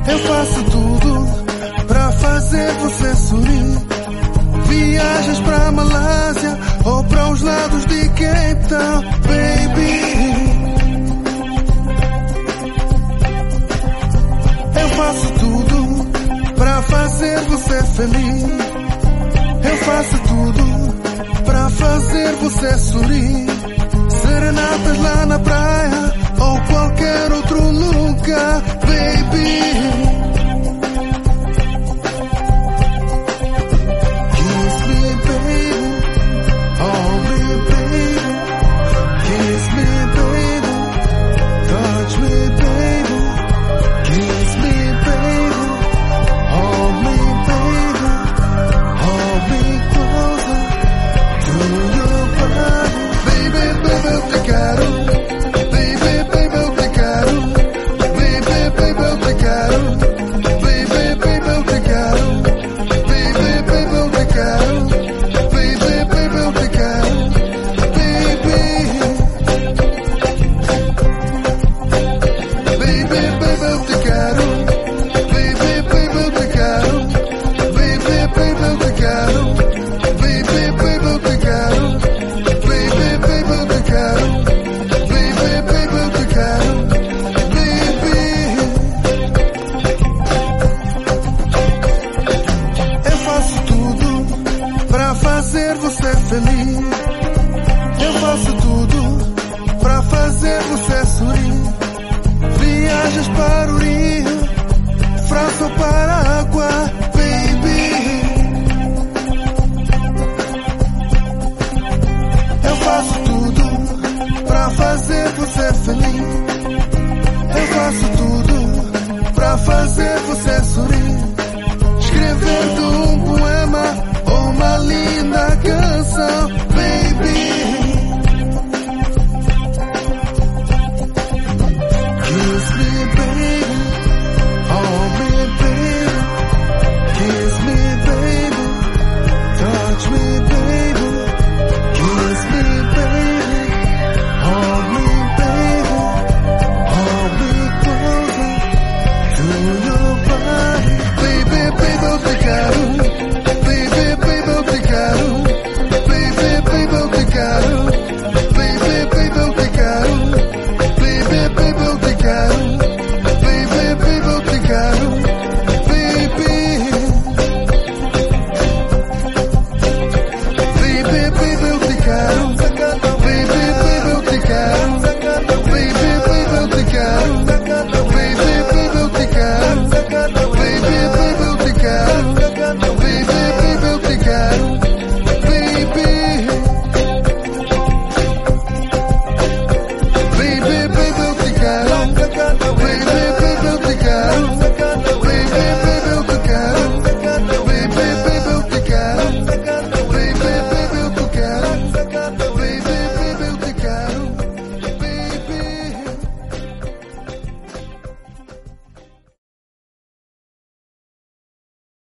Eu faço tudo pra fazer você sorrir. Viajas pra Malásia ou pra os lados de Cape Town, baby. Eu faço tudo pra fazer você feliz. Eu faço tudo pra fazer você sorrir. Serenatas lá na praia ou qualquer outro lugar, baby. Eu faço tudo pra fazer você sorrir. Viajas para o